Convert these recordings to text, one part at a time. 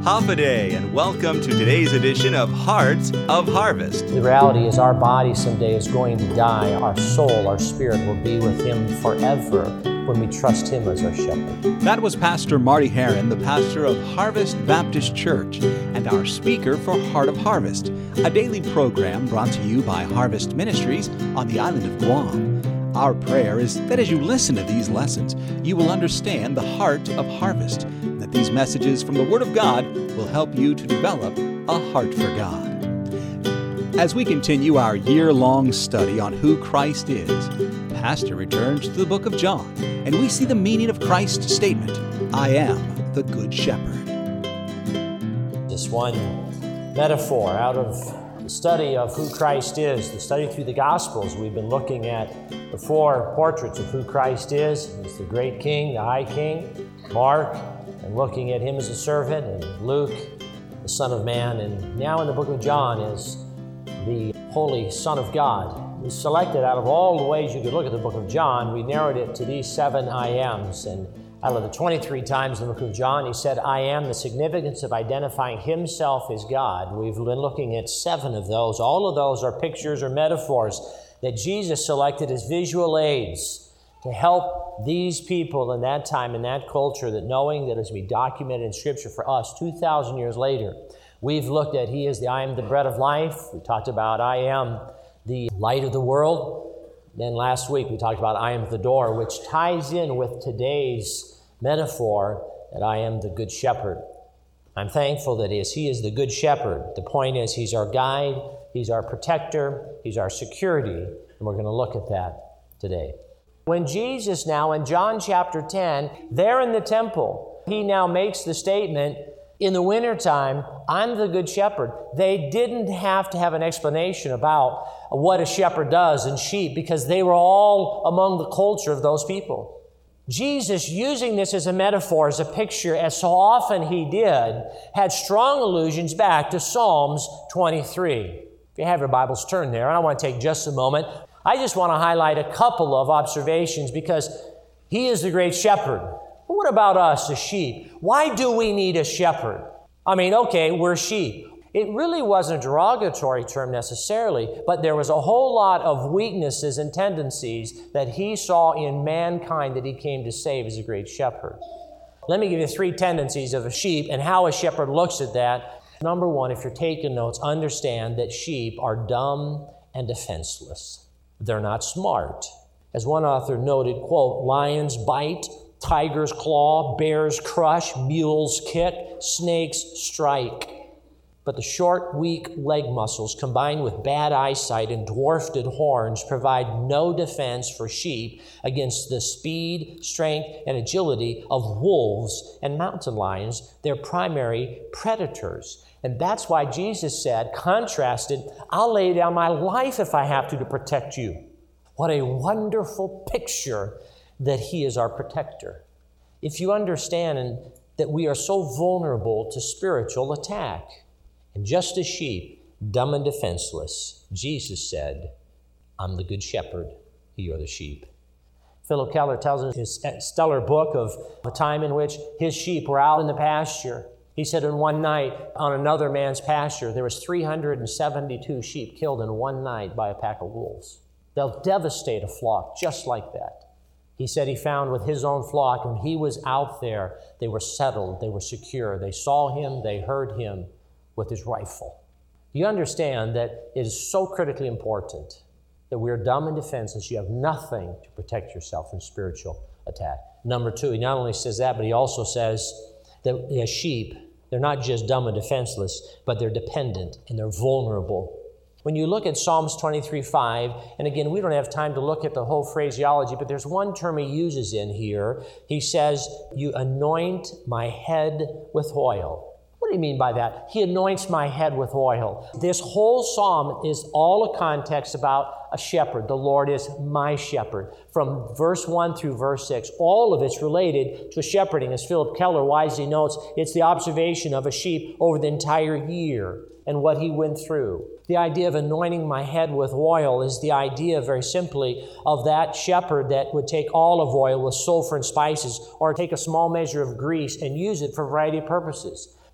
Hafa and welcome to today's edition of Hearts of Harvest. The reality is our body someday is going to die. Our soul, our spirit will be with Him forever when we trust Him as our shepherd. That was Pastor Marty Heron, the pastor of Harvest Baptist Church, and our speaker for Heart of Harvest, a daily program brought to you by Harvest Ministries on the island of Guam. Our prayer is that as you listen to these lessons, you will understand the heart of harvest, and that these messages from the Word of God will help you to develop a heart for God. As we continue our year-long study on who Christ is, Pastor returns to the book of John, and we see the meaning of Christ's statement, I am the Good Shepherd. This one metaphor out of the study of who Christ is, the study through the Gospels. We've been looking at the four portraits of who Christ is. He's the great King, the high King, Mark, and looking at Him as a servant, and Luke, the Son of Man, and now in the book of John is the Holy Son of God. We selected out of all the ways you could look at the book of John, we narrowed it to these 7 I ams. And out of the 23 times in the book of John, He said, I am, the significance of identifying Himself as God. We've been looking at 7 of those. All of those are pictures or metaphors that Jesus selected as visual aids to help these people in that time, in that culture, that knowing that it's to be documented in Scripture for us 2,000 years later. We've looked at He is the I am the bread of life. We talked about I am the light of the world. Then last week we talked about I am the door, which ties in with today's metaphor that I am the good shepherd. I'm thankful that He is the good shepherd. The point is He's our guide, He's our protector, He's our security, and we're going to look at that today. When Jesus now in John chapter 10, there in the temple, He now makes the statement, in the wintertime, I'm the good shepherd. They didn't have to have an explanation about what a shepherd does and sheep because they were all among the culture of those people. Jesus, using this as a metaphor, as a picture, as so often He did, had strong allusions back to Psalms 23. If you have your Bibles, turn there. I want to take just a moment. I just want to highlight a couple of observations because He is the great shepherd. But what about us, the sheep? Why do we need a shepherd? I mean, okay, we're sheep. It really wasn't a derogatory term necessarily, but there was a whole lot of weaknesses and tendencies that He saw in mankind that He came to save as a great shepherd. Let me give you 3 tendencies of a sheep and how a shepherd looks at that. Number 1, if you're taking notes, understand that sheep are dumb and defenseless. They're not smart. As one author noted, quote, lions bite, tigers claw, bears crush, mules kick, snakes strike. But the short, weak leg muscles combined with bad eyesight and dwarfed horns provide no defense for sheep against the speed, strength, and agility of wolves and mountain lions, their primary predators. And that's why Jesus said, contrasted, I'll lay down my life if I have to protect you. What a wonderful picture that He is our protector. If you understand that we are so vulnerable to spiritual attack, and just as sheep, dumb and defenseless, Jesus said, I'm the good shepherd, ye are the sheep. Philip Keller tells us in his stellar book of a time in which his sheep were out in the pasture. He said in one night on another man's pasture, there was 372 sheep killed in one night by a pack of wolves. They'll devastate a flock just like that. He said he found with his own flock, when he was out there, they were settled, they were secure. They saw him, they heard him with his rifle. You understand that it is so critically important that we are dumb and defenseless. You have nothing to protect yourself from spiritual attack. Number 2, he not only says that, but he also says that as sheep, they're not just dumb and defenseless, but they're dependent and they're vulnerable. When you look at Psalms 23:5, and again, we don't have time to look at the whole phraseology, but there's one term he uses in here. He says, you anoint my head with oil. What do you mean by that? He anoints my head with oil. This whole psalm is all a context about a shepherd. The Lord is my shepherd. From verse 1 through verse 6, all of it's related to shepherding. As Philip Keller wisely notes, it's the observation of a sheep over the entire year and what he went through. The idea of anointing my head with oil is the idea, very simply, of that shepherd that would take olive oil with sulfur and spices or take a small measure of grease and use it for a variety of purposes.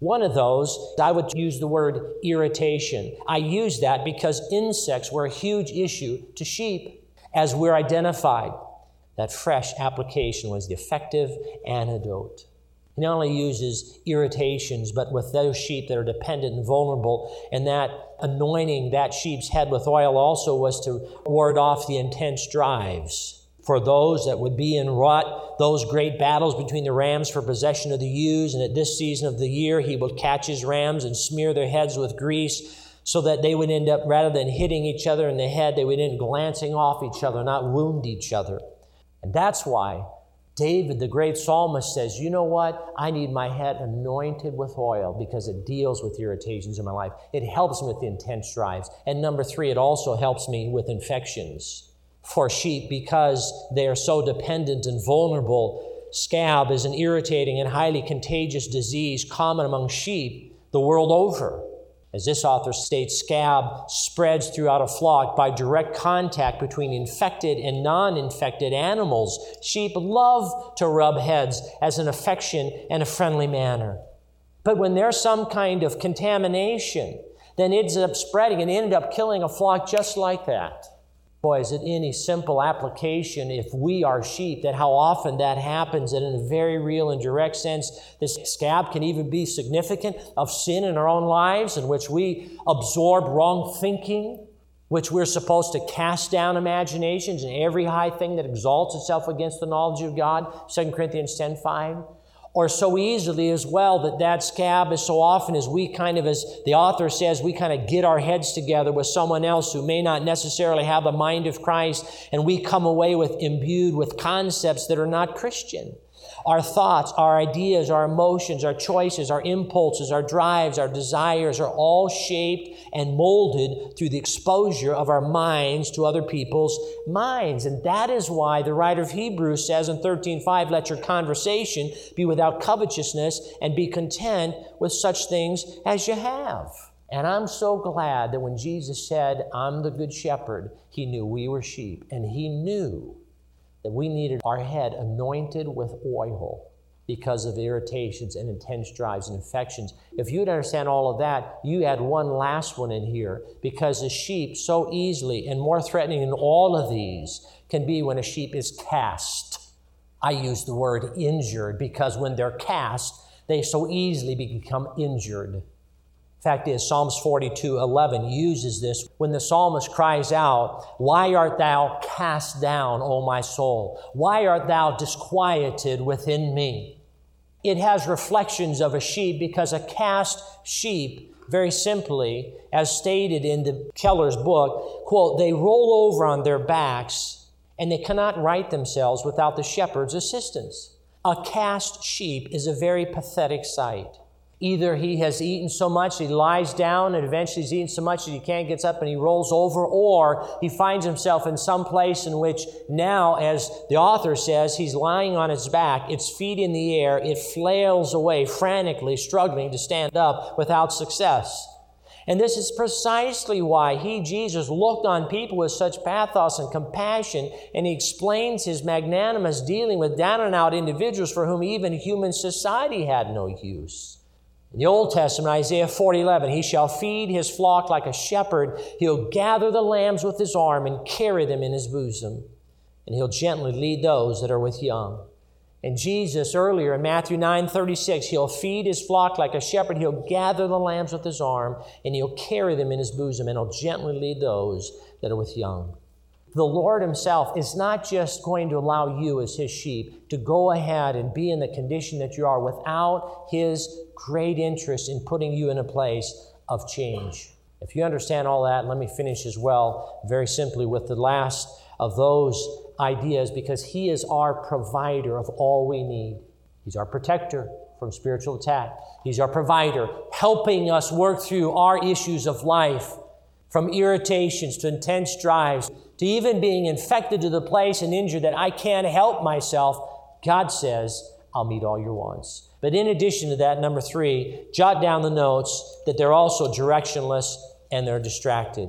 One of those, I would use the word irritation. I use that because insects were a huge issue to sheep, as we're identified. That fresh application was the effective antidote. He not only uses irritations, but with those sheep that are dependent and vulnerable, and that anointing that sheep's head with oil also was to ward off the intense drives. For those that would be in rut, those great battles between the rams for possession of the ewes, and at this season of the year, he would catch his rams and smear their heads with grease so that they would end up, rather than hitting each other in the head, they would end up glancing off each other, not wound each other. And that's why David, the great psalmist, says, you know what? I need my head anointed with oil because it deals with irritations in my life. It helps me with the intense drives. And number 3, it also helps me with infections. For sheep, because they are so dependent and vulnerable, scab is an irritating and highly contagious disease common among sheep the world over. As this author states, scab spreads throughout a flock by direct contact between infected and non-infected animals. Sheep love to rub heads as an affection and a friendly manner. But when there's some kind of contamination, then it ends up spreading and ended up killing a flock just like that. Boy, is it any simple application if we are sheep, that how often that happens, and in a very real and direct sense, this scab can even be significant of sin in our own lives in which we absorb wrong thinking, which we're supposed to cast down imaginations and every high thing that exalts itself against the knowledge of God, 2 Corinthians 10:5. Or so easily as well that scab is so often as we kind of, as the author says, we kind of get our heads together with someone else who may not necessarily have the mind of Christ, and we come away imbued with concepts that are not Christian. Our thoughts, our ideas, our emotions, our choices, our impulses, our drives, our desires are all shaped and molded through the exposure of our minds to other people's minds. And that is why the writer of Hebrews says in 13:5, let your conversation be without covetousness and be content with such things as you have. And I'm so glad that when Jesus said, I'm the good shepherd, he knew we were sheep, and he knew that we needed our head anointed with oil because of irritations and intense drives and infections. If you'd understand all of that, you add one last one in here, because a sheep so easily, and more threatening than all of these, can be when a sheep is cast. I use the word injured because when they're cast, they so easily become injured. Fact is, Psalms 42:11 uses this when the psalmist cries out, why art thou cast down, O my soul? Why art thou disquieted within me? It has reflections of a sheep because a cast sheep, very simply, as stated in the Keller's book, quote, they roll over on their backs and they cannot right themselves without the shepherd's assistance. A cast sheep is a very pathetic sight. Either he has eaten so much he lies down and eventually he's eaten so much that he can't get up and he rolls over, or he finds himself in some place in which now, as the author says, he's lying on his back, its feet in the air, it flails away frantically, struggling to stand up without success. And this is precisely why Jesus, looked on people with such pathos and compassion, and he explains his magnanimous dealing with down-and-out individuals for whom even human society had no use. In the Old Testament, Isaiah 40:11, he shall feed his flock like a shepherd. He'll gather the lambs with his arm and carry them in his bosom. And he'll gently lead those that are with young. And Jesus, earlier in Matthew 9:36, he'll feed his flock like a shepherd. He'll gather the lambs with his arm, and he'll carry them in his bosom, and he'll gently lead those that are with young. The Lord himself is not just going to allow you as his sheep to go ahead and be in the condition that you are without his great interest in putting you in a place of change. If you understand all that, let me finish as well very simply with the last of those ideas, because he is our provider of all we need. He's our protector from spiritual attack. He's our provider, helping us work through our issues of life, from irritations to intense drives, to even being infected to the place and injured that I can't help myself. God says, I'll meet all your wants. But in addition to that, number 3, jot down the notes that they're also directionless and they're distracted.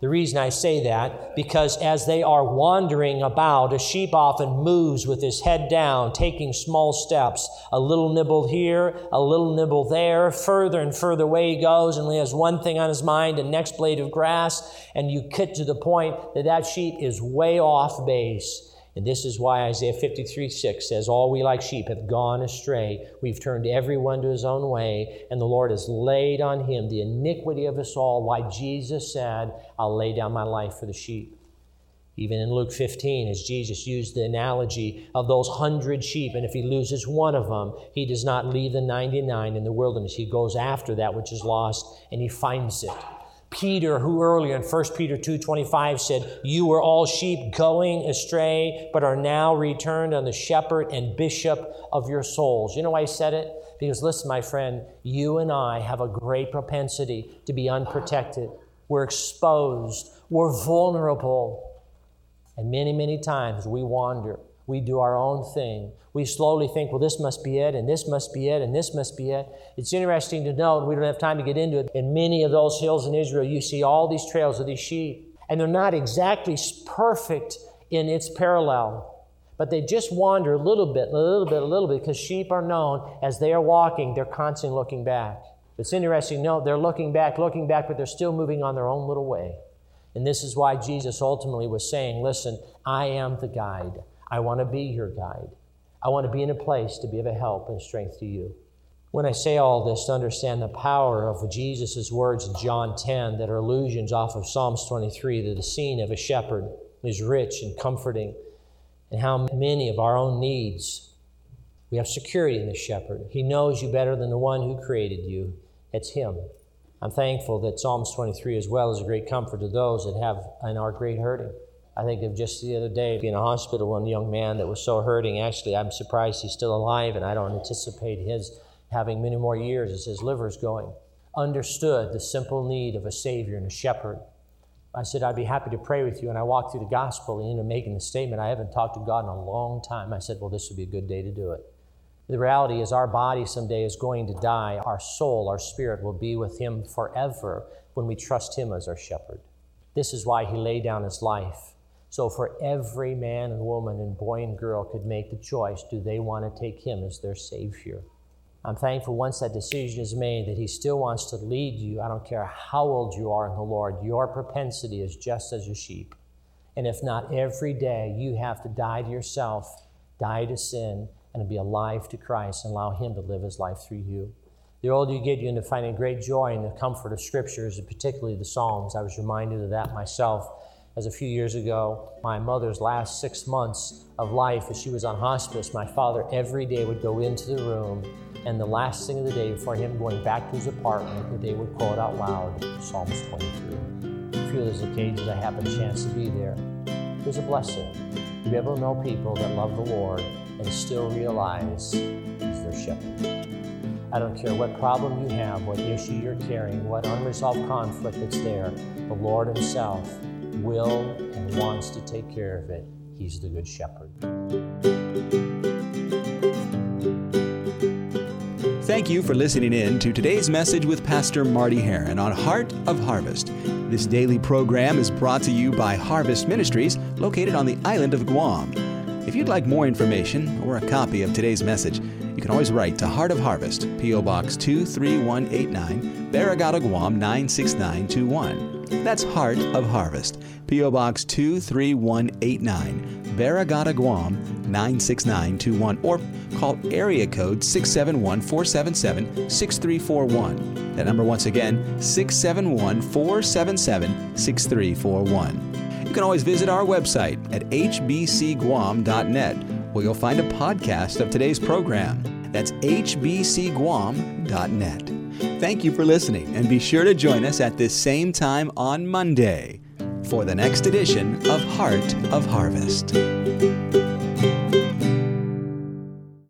The reason I say that, because as they are wandering about, a sheep often moves with his head down, taking small steps, a little nibble here, a little nibble there, further and further away he goes, and he has one thing on his mind, the next blade of grass, and you get to the point that that sheep is way off base. And this is why Isaiah 53:6 says, all we like sheep have gone astray. We've turned everyone to his own way, and the Lord has laid on him the iniquity of us all. Why Jesus said, I'll lay down my life for the sheep. Even in Luke 15, as Jesus used the analogy of those 100 sheep, and if he loses one of them, he does not leave the 99 in the wilderness. He goes after that which is lost, and he finds it. Peter, who earlier in 1 Peter 2:25 said, you were all sheep going astray, but are now returned on the shepherd and bishop of your souls. You know why he said it? Because listen, my friend, you and I have a great propensity to be unprotected. We're exposed. We're vulnerable. And many, many times we wander. We do our own thing. We slowly think, well, this must be it, and this must be it, and this must be it. It's interesting to note, we don't have time to get into it, in many of those hills in Israel, you see all these trails of these sheep, and they're not exactly perfect in its parallel, but they just wander a little bit, because sheep are known, as they are walking, they're constantly looking back. It's interesting to note, they're looking back, but they're still moving on their own little way. And this is why Jesus ultimately was saying, listen, I am the guide. I want to be your guide. I want to be in a place to be of a help and strength to you. When I say all this, to understand the power of Jesus' words in John 10 that are allusions off of Psalms 23, that the scene of a shepherd is rich and comforting, and how many of our own needs, we have security in the shepherd. He knows you better than the one who created you. It's him. I'm thankful that Psalms 23 as well is a great comfort to those that have and are great hurting. I think of just the other day, being in a hospital, one young man that was so hurting. Actually, I'm surprised he's still alive, and I don't anticipate his having many more years as his liver's going. Understood the simple need of a Savior and a shepherd. I said, I'd be happy to pray with you. And I walked through the gospel and ended up making the statement, I haven't talked to God in a long time. I said, well, this would be a good day to do it. The reality is our body someday is going to die. Our soul, our spirit will be with him forever when we trust him as our shepherd. This is why he laid down his life. So for every man and woman and boy and girl could make the choice, do they want to take him as their Savior? I'm thankful once that decision is made that he still wants to lead you. I don't care how old you are in the Lord. Your propensity is just as a sheep. And if not every day, you have to die to yourself, die to sin, and be alive to Christ and allow him to live his life through you. The older you get, you end up finding great joy in the comfort of Scriptures, and particularly the Psalms. I was reminded of that myself. As a few years ago, my mother's last 6 months of life, as she was on hospice, my father every day would go into the room, and the last thing of the day before him going back to his apartment, they would quote out loud Psalms 23. A few of those occasions I happened to chance to be there. It was a blessing to be able to know people that love the Lord and still realize he's their shepherd. I don't care what problem you have, what issue you're carrying, what unresolved conflict that's there, the Lord himself will and wants to take care of it. He's the Good Shepherd. Thank you for listening in to today's message with Pastor Marty Heron on Heart of Harvest. This daily program is brought to you by Harvest Ministries, located on the island of Guam. If you'd like more information or a copy of today's message, you can always write to Heart of Harvest, P.O. Box 23189, Barrigada, Guam 96921. That's Heart of Harvest, P.O. Box 23189, Barrigada, Guam 96921, or call area code 671-477-6341. That number once again, 671-477-6341. You can always visit our website at hbcguam.net, where you'll find a podcast of today's program. That's hbcguam.net. Thank you for listening, and be sure to join us at this same time on Monday for the next edition of Heart of Harvest.